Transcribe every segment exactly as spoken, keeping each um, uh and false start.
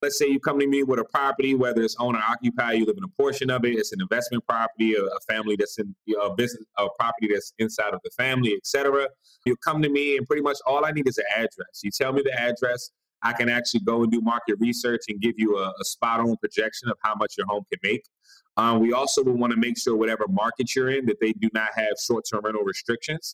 Let's say you come to me with a property, whether it's owner occupied, you live in a portion of it, it's an investment property, a, a family that's in you know, a business, a property that's inside of the family, et cetera. You come to me and pretty much all I need is an address. You tell me the address, I can actually go and do market research and give you a, a spot on projection of how much your home can make. Um, we also will want to make sure whatever market you're in, that they do not have short-term rental restrictions.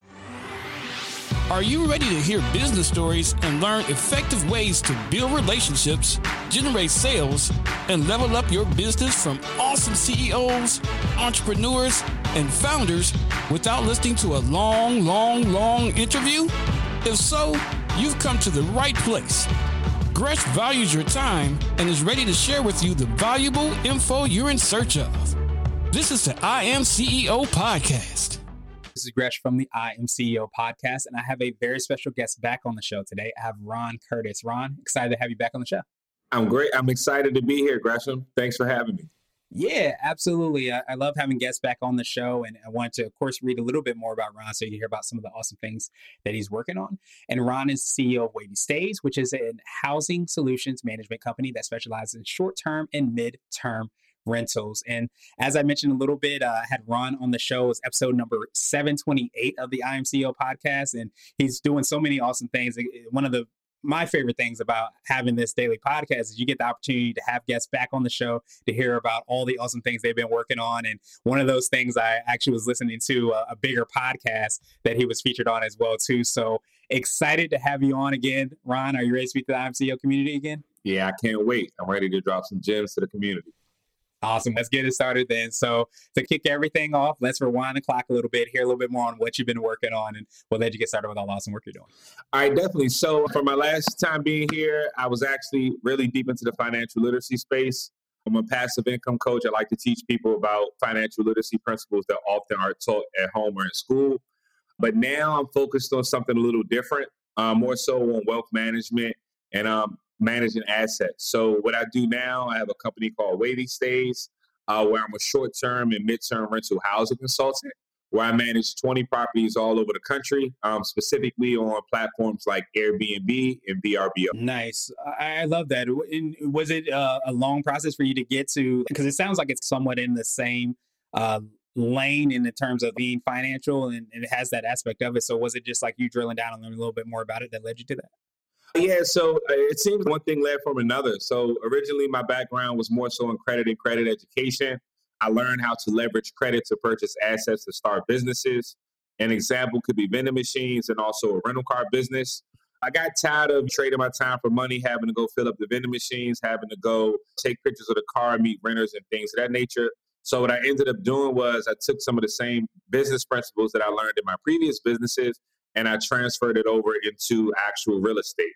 Are you ready to hear business stories and learn effective ways to build relationships, generate sales, and level up your business from awesome C E Os, entrepreneurs, and founders without listening to a long, long, long interview? If so, you've come to the right place. Gresh values your time and is ready to share with you the valuable info you're in search of. This is the I Am C E O Podcast. This is Gresh from the I Am C E O Podcast, and I have a very special guest back on the show today. I have Ron Curtis. Ron, excited to have you back on the show. I'm great. I'm excited to be here, Gresham. Thanks for having me. Yeah, absolutely. I, I love having guests back on the show, and I wanted to, of course, read a little bit more about Ron so you can hear about some of the awesome things that he's working on. And Ron is C E O of Wavy Stays, which is a housing solutions management company that specializes in short-term and mid-term rentals. And as I mentioned a little bit, uh, I had Ron on the show. It's episode number seven twenty-eight of the I Am C E O Podcast, and he's doing so many awesome things. One of the my favorite things about having this daily podcast is you get the opportunity to have guests back on the show to hear about all the awesome things they've been working on. And one of those things, I actually was listening to a, a bigger podcast that he was featured on as well too. So excited to have you on again. Ron, are you ready to speak to the I Am C E O community again? Yeah, I can't wait. I'm ready to drop some gems to the community. Awesome. Let's get it started then. So to kick everything off, let's rewind the clock a little bit, hear a little bit more on what you've been working on, and we'll let you get started with all the awesome work you're doing. All right, definitely. So for my last time being here, I was actually really deep into the financial literacy space. I'm a passive income coach. I like to teach people about financial literacy principles that often are taught at home or in school. But now I'm focused on something a little different, uh, more so on wealth management and um, managing assets. So what I do now, I have a company called Wavy Stays, uh, where I'm a short-term and mid-term rental housing consultant, where I manage twenty properties all over the country, um, specifically on platforms like Airbnb and V R B O. Nice. I, I love that. And was it uh, a long process for you to get to, because it sounds like it's somewhat in the same uh, lane in the terms of being financial, and, and it has that aspect of it. So was it just like you drilling down and learning a little bit more about it that led you to that? Yeah, so it seems one thing led from another. So originally my background was more so in credit and credit education. I learned how to leverage credit to purchase assets to start businesses. An example could be vending machines and also a rental car business. I got tired of trading my time for money, having to go fill up the vending machines, having to go take pictures of the car, meet renters and things of that nature. So what I ended up doing was I took some of the same business principles that I learned in my previous businesses and I transferred it over into actual real estate.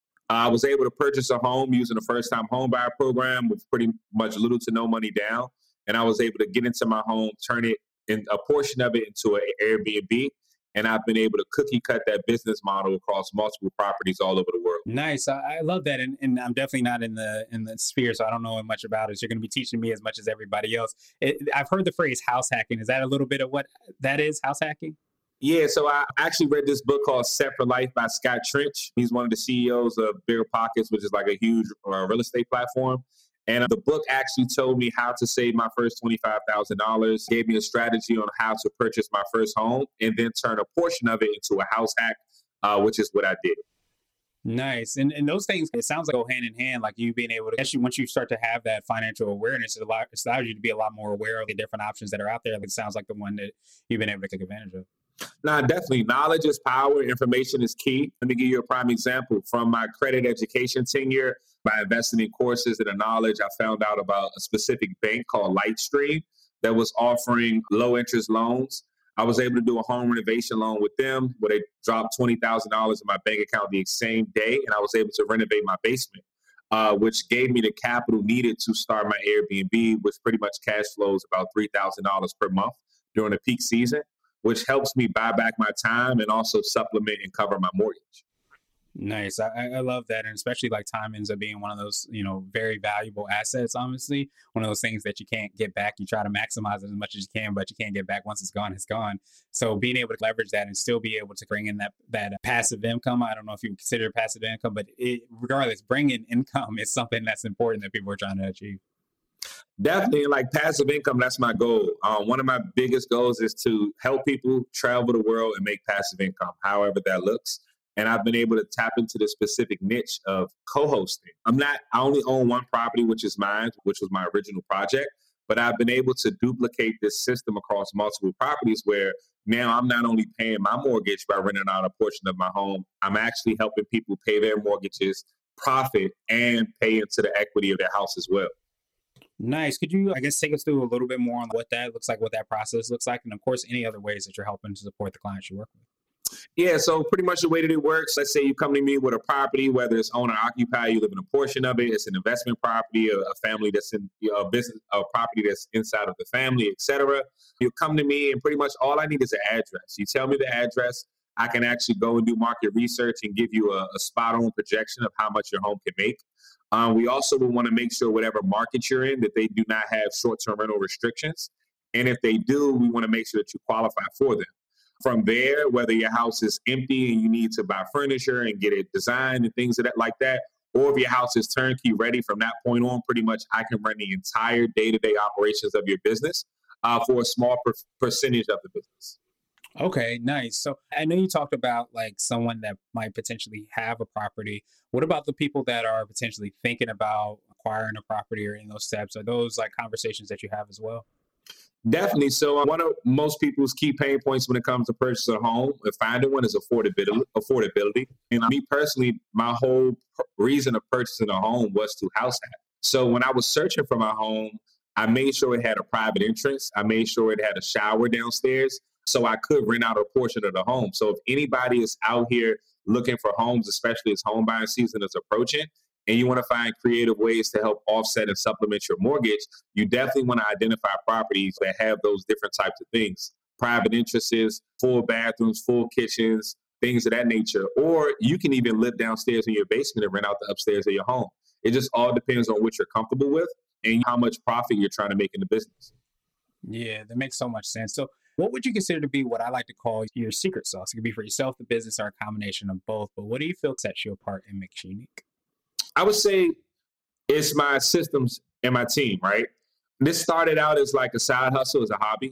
I was able to purchase a home using the first-time home buyer program with pretty much little to no money down. And I was able to get into my home, turn it in a portion of it into an Airbnb. And I've been able to cookie cut that business model across multiple properties all over the world. Nice. I, I love that. And, and I'm definitely not in the in the sphere, so I don't know much about it. So you're going to be teaching me as much as everybody else. It, I've heard the phrase house hacking. Is that a little bit of what that is, house hacking? Yeah, so I actually read this book called Set for Life by Scott Trench. He's one of the C E Os of Bigger Pockets, which is like a huge uh, real estate platform. And uh, the book actually told me how to save my first twenty-five thousand dollars, gave me a strategy on how to purchase my first home, and then turn a portion of it into a house hack, uh, which is what I did. Nice. And and those things, it sounds like go hand in hand, like you being able to, actually, once you start to have that financial awareness, it allows, it allows you to be a lot more aware of the different options that are out there. It sounds like the one that you've been able to take advantage of. No, definitely. Knowledge is power. Information is key. Let me give you a prime example. From my credit education tenure, by investing in courses and the knowledge, I found out about a specific bank called Lightstream that was offering low interest loans. I was able to do a home renovation loan with them where they dropped twenty thousand dollars in my bank account the same day, and I was able to renovate my basement, uh, which gave me the capital needed to start my Airbnb, which pretty much cash flows about three thousand dollars per month during the peak season, which helps me buy back my time and also supplement and cover my mortgage. Nice. I, I I love that. And especially like time ends up being one of those, you know, very valuable assets, honestly. One of those things that you can't get back. You try to maximize it as much as you can, but you can't get back once it's gone, it's gone. So being able to leverage that and still be able to bring in that that passive income. I don't know if you consider it passive income, but it, regardless, bringing income is something that's important that people are trying to achieve. Definitely, like passive income, that's my goal. Um, one of my biggest goals is to help people travel the world and make passive income, however that looks. And I've been able to tap into the specific niche of co-hosting. I'm not, I only own one property, which is mine, which was my original project, but I've been able to duplicate this system across multiple properties where now I'm not only paying my mortgage by renting out a portion of my home, I'm actually helping people pay their mortgages, profit, and pay into the equity of their house as well. Nice. Could you, I guess, take us through a little bit more on what that looks like, what that process looks like, and of course, any other ways that you're helping to support the clients you work with? Yeah, so pretty much the way that it works, let's say you come to me with a property, whether it's owner occupied, you live in a portion of it, it's an investment property, a, a family that's in you know, a business, a property that's inside of the family, et cetera. You come to me and pretty much all I need is an address. You tell me the address, I can actually go and do market research and give you a, a spot on projection of how much your home can make. Um, we also will want to make sure whatever market you're in, that they do not have short-term rental restrictions. And if they do, we want to make sure that you qualify for them. From there, whether your house is empty and you need to buy furniture and get it designed and things of that like that, or if your house is turnkey ready from that point on, pretty much I can run the entire day-to-day operations of your business uh, for a small per- percentage of the business. Okay, nice. So I know you talked about like someone that might potentially have a property. What about the people that are potentially thinking about acquiring a property or in those steps? Are those like conversations that you have as well? Definitely. So uh, one of most people's key pain points when it comes to purchasing a home and finding one is affordability. Affordability. And me personally, my whole p- reason of purchasing a home was to house that. So when I was searching for my home, I made sure it had a private entrance. I made sure it had a shower downstairs so I could rent out a portion of the home. So if anybody is out here looking for homes, especially as home buying season is approaching, and you want to find creative ways to help offset and supplement your mortgage, you definitely want to identify properties that have those different types of things. Private entrances, full bathrooms, full kitchens, things of that nature. Or you can even live downstairs in your basement and rent out the upstairs of your home. It just all depends on what you're comfortable with and how much profit you're trying to make in the business. Yeah, that makes so much sense. So what would you consider to be what I like to call your secret sauce? It could be for yourself, the business, or a combination of both. But what do you feel sets you apart and makes you unique? I would say it's my systems and my team, right? This started out as like a side hustle, as a hobby.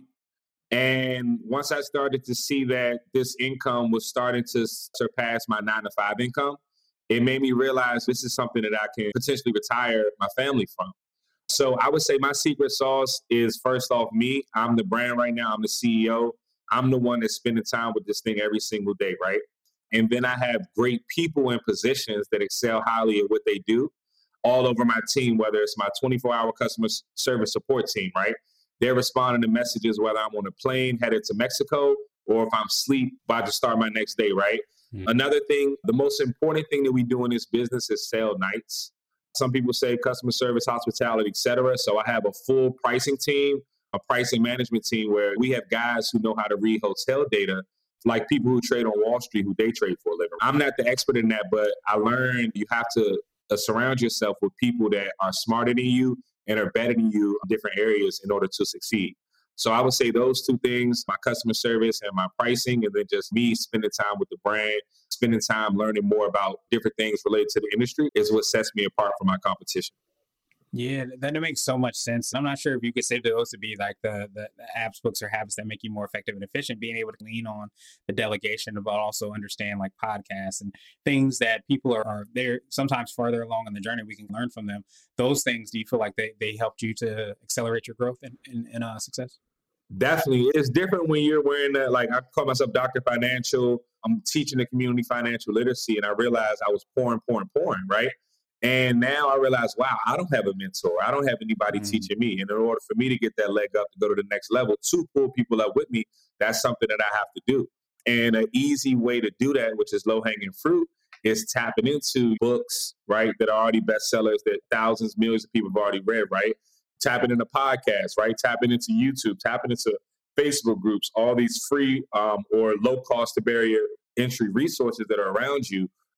And once I started to see that this income was starting to surpass my nine to five income, it made me realize this is something that I can potentially retire my family from. So I would say my secret sauce is first off me. I'm the brand right now. I'm the C E O. I'm the one that's spending time with this thing every single day, right? And then I have great people in positions that excel highly at what they do all over my team, whether it's my twenty-four hour customer service support team, right? They're responding to messages whether I'm on a plane headed to Mexico or if I'm asleep about to start my next day, right? Mm-hmm. Another thing, the most important thing that we do in this business is sell nights. Some people say customer service, hospitality, et cetera. So I have a full pricing team, a pricing management team where we have guys who know how to read hotel data, like people who trade on Wall Street, who day trade for a living. I'm not the expert in that, but I learned you have to uh, surround yourself with people that are smarter than you and are better than you in different areas in order to succeed. So I would say those two things, my customer service and my pricing, and then just me spending time with the brand, spending time learning more about different things related to the industry is what sets me apart from my competition. Yeah, that makes so much sense. I'm not sure if you could say those to be like the, the the apps, books, or habits that make you more effective and efficient. Being able to lean on the delegation, but also understand like podcasts and things that people are, are they're sometimes farther along in the journey. We can learn from them. Those things, do you feel like they, they helped you to accelerate your growth and and, and uh, success? Definitely. It's different when you're wearing that. Like I call myself Doctor Financial. I'm teaching the community financial literacy, and I realized I was pouring, pouring, pouring, right? And now I realize, wow, I don't have a mentor. I don't have anybody mm. teaching me. And in order for me to get that leg up to go to the next level, to pull people up with me, that's something that I have to do. And an easy way to do that, which is low-hanging fruit, is tapping into books, right, that are already bestsellers that thousands, millions of people have already read, right? Tapping into podcasts, right? Tapping into YouTube, tapping into Facebook groups, all these free um, or low cost to barrier entry resources that are around you,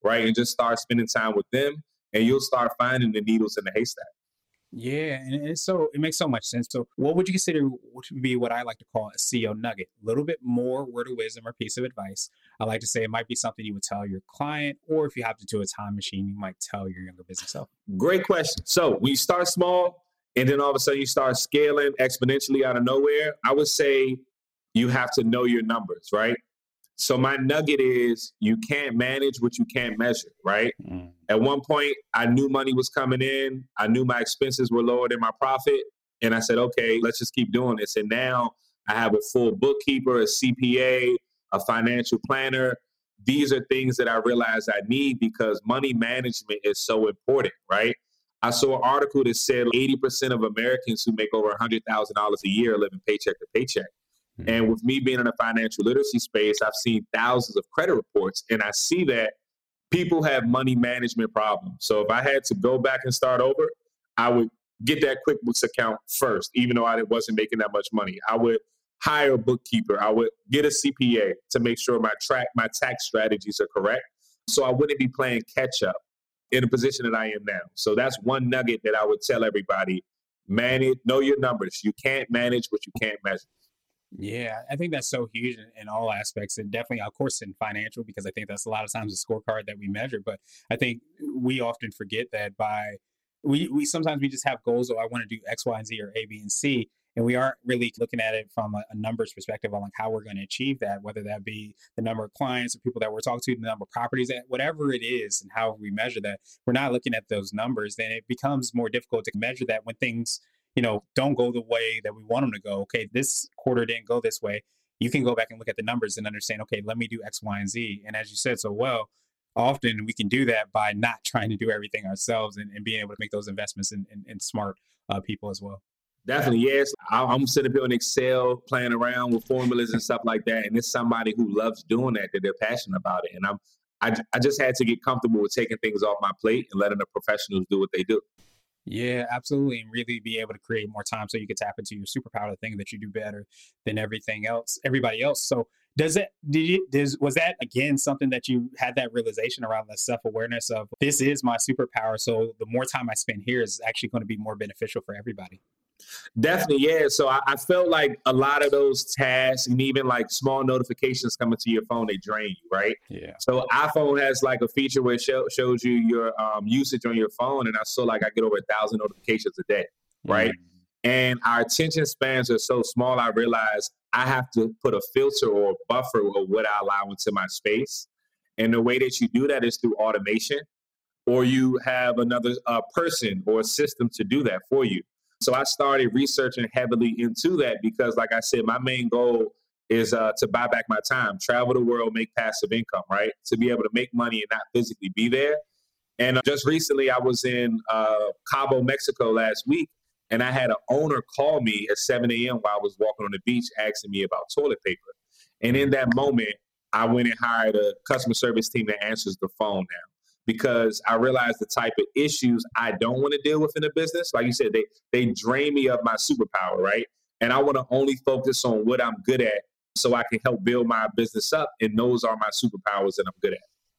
right? And just start spending time with them, and you'll start finding the needles in the haystack. Yeah, and it's so it makes so much sense. So, what would you consider to be what I like to call a C E O nugget? A little bit more word of wisdom or piece of advice. I like to say it might be something you would tell your client, or if you have to do a time machine, you might tell your younger business self. Great question. So, when you start small and then all of a sudden you start scaling exponentially out of nowhere, I would say you have to know your numbers, right? So my nugget is you can't manage what you can't measure, right? Mm. At one point, I knew money was coming in. I knew my expenses were lower than my profit. And I said, okay, let's just keep doing this. And now I have a full bookkeeper, a C P A, a financial planner. These are things that I realize I need because money management is so important, right? I saw an article that said eighty percent of Americans who make over one hundred thousand dollars a year live in paycheck to paycheck. And with me being in a financial literacy space, I've seen thousands of credit reports, and I see that people have money management problems. So if I had to go back and start over, I would get that QuickBooks account first, even though I wasn't making that much money. I would hire a bookkeeper. I would get a C P A to make sure my track, my tax strategies are correct. So I wouldn't be playing catch up in a position that I am now. So that's one nugget that I would tell everybody. Manage, know your numbers. You can't manage what you can't measure. Yeah, I think that's so huge in, in all aspects, and definitely, of course, in financial, because I think that's a lot of times a scorecard that we measure. But I think we often forget that by we we sometimes we just have goals. Oh, I want to do X, Y, and Z, or A, B, and C, and we aren't really looking at it from a, a numbers perspective on like how we're going to achieve that. Whether that be the number of clients or people that we're talking to, the number of properties, that whatever it is, and how we measure that, we're not looking at those numbers. Then it becomes more difficult to measure that when things, you know, don't go the way that we want them to go. Okay, this quarter didn't go this way. You can go back and look at the numbers and understand, okay, let me do X, Y, and Z. And as you said so well, often we can do that by not trying to do everything ourselves and, and being able to make those investments in, in, in smart uh, people as well. Definitely, yes. I'm sitting up here in Excel playing around with formulas and stuff like that. And it's somebody who loves doing that, that they're passionate about it. And I'm, I, I just had to get comfortable with taking things off my plate and letting the professionals do what they do. Yeah, absolutely. And really be able to create more time so you can tap into your superpower, the thing that you do better than everything else, everybody else. So does it, did you, does, was that again, something that you had that realization around the self-awareness of this is my superpower. So the more time I spend here is actually going to be more beneficial for everybody. Definitely, yeah. So I, I felt like a lot of those tasks and even like small notifications coming to your phone, they drain you, right? Yeah. So iPhone has like a feature where it show, shows you your um, usage on your phone. And I saw like I get over a thousand notifications a day, right? Mm-hmm. And our attention spans are so small, I realized I have to put a filter or a buffer of what I allow into my space. And the way that you do that is through automation, or you have another uh, person or a system to do that for you. So I started researching heavily into that because, like I said, my main goal is uh, to buy back my time, travel the world, make passive income, right? To be able to make money and not physically be there. And uh, just recently, I was in uh, Cabo, Mexico last week, and I had an owner call me at seven a.m. while I was walking on the beach asking me about toilet paper. And in that moment, I went and hired a customer service team that answers the phone now, because I realized the type of issues I don't want to deal with in a business. Like you said, they they drain me of my superpower, right? And I want to only focus on what I'm good at so I can help build my business up. And those are my superpowers that I'm good at.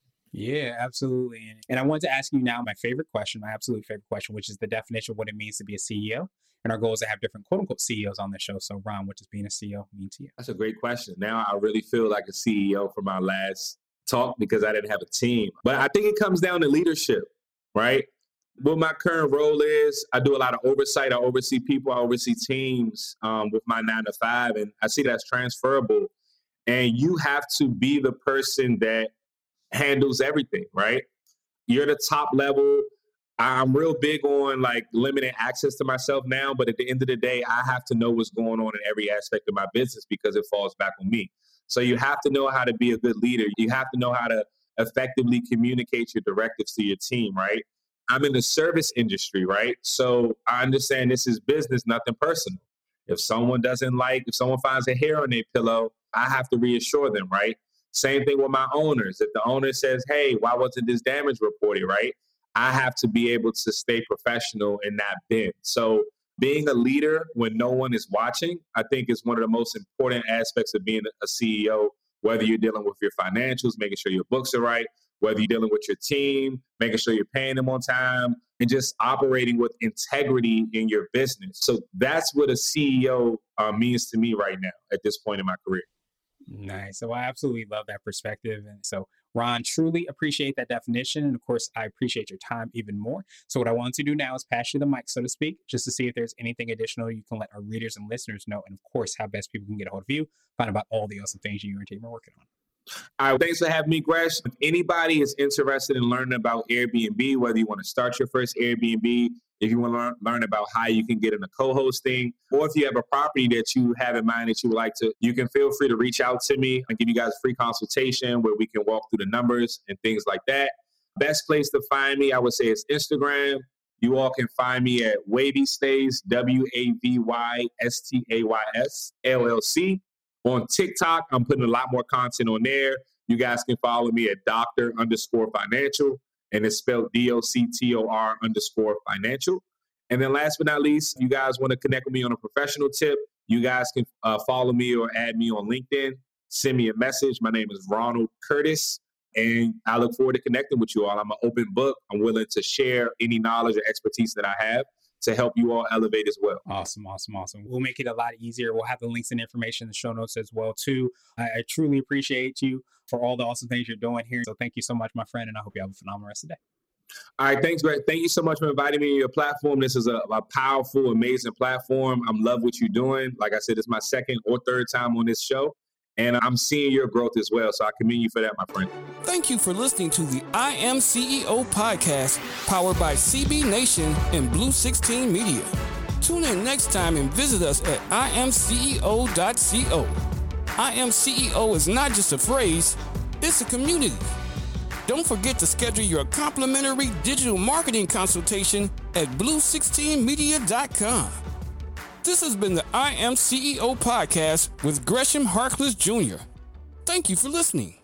Yeah, absolutely. And I want to ask you now my favorite question, my absolute favorite question, which is the definition of what it means to be a C E O. And our goal is to have different quote unquote C E Os on the show. So Ron, what does being a C E O mean to you? That's a great question. Now I really feel like a C E O for my last talk because I didn't have a team. But I think it comes down to leadership, right? What my current role is, I do a lot of oversight. I oversee people. I oversee teams um, with my nine to five. And I see that's transferable. And you have to be the person that handles everything, right? You're the top level. I'm real big on like limiting access to myself now. But at the end of the day, I have to know what's going on in every aspect of my business because it falls back on me. So you have to know how to be a good leader. You have to know how to effectively communicate your directives to your team, right? I'm in the service industry, right? So I understand this is business, nothing personal. If someone doesn't like, if someone finds a hair on their pillow, I have to reassure them, right? Same thing with my owners. If the owner says, hey, why wasn't this damage reported, right? I have to be able to stay professional and not bend. So being a leader when no one is watching, I think is one of the most important aspects of being a C E O, whether you're dealing with your financials, making sure your books are right, whether you're dealing with your team, making sure you're paying them on time, and just operating with integrity in your business. So that's what a C E O uh, means to me right now at this point in my career. Nice. So I absolutely love that perspective. And so, Ron, truly appreciate that definition. And of course, I appreciate your time even more. So what I want to do now is pass you the mic, so to speak, just to see if there's anything additional you can let our readers and listeners know. And of course, how best people can get a hold of you, find about all the awesome things you and your team are working on. All right, thanks for having me, Gresh. If anybody is interested in learning about Airbnb, whether you want to start your first Airbnb, if you want to learn, learn about how you can get into co-hosting, or if you have a property that you have in mind that you would like to, you can feel free to reach out to me and give you guys a free consultation where we can walk through the numbers and things like that. Best place to find me, I would say, is Instagram. You all can find me at Wavy Stays, W A V Y S T A Y S L L C. On TikTok, I'm putting a lot more content on there. You guys can follow me at Doctor underscore financial, and it's spelled D O C T O R underscore financial. And then last but not least, you guys want to connect with me on a professional tip, you guys can uh, follow me or add me on LinkedIn. Send me a message. My name is Ronald Curtis, and I look forward to connecting with you all. I'm an open book. I'm willing to share any knowledge or expertise that I have to help you all elevate as well. Awesome, awesome, awesome. We'll make it a lot easier. We'll have the links and information in the show notes as well, too. I, I truly appreciate you for all the awesome things you're doing here. So thank you so much, my friend, and I hope you have a phenomenal rest of the day. All right, thanks, Greg. Thank you so much for inviting me to your platform. This is a, a powerful, amazing platform. I love what you're doing. Like I said, it's my second or third time on this show, and I'm seeing your growth as well. So I commend you for that, my friend. Thank you for listening to the I Am C E O podcast, powered by C B Nation and Blue sixteen Media. Tune in next time and visit us at I am C E O dot co. I Am C E O is not just a phrase, it's a community. Don't forget to schedule your complimentary digital marketing consultation at blue sixteen media dot com. This has been the I Am C E O podcast with Gresham Harkless Junior Thank you for listening.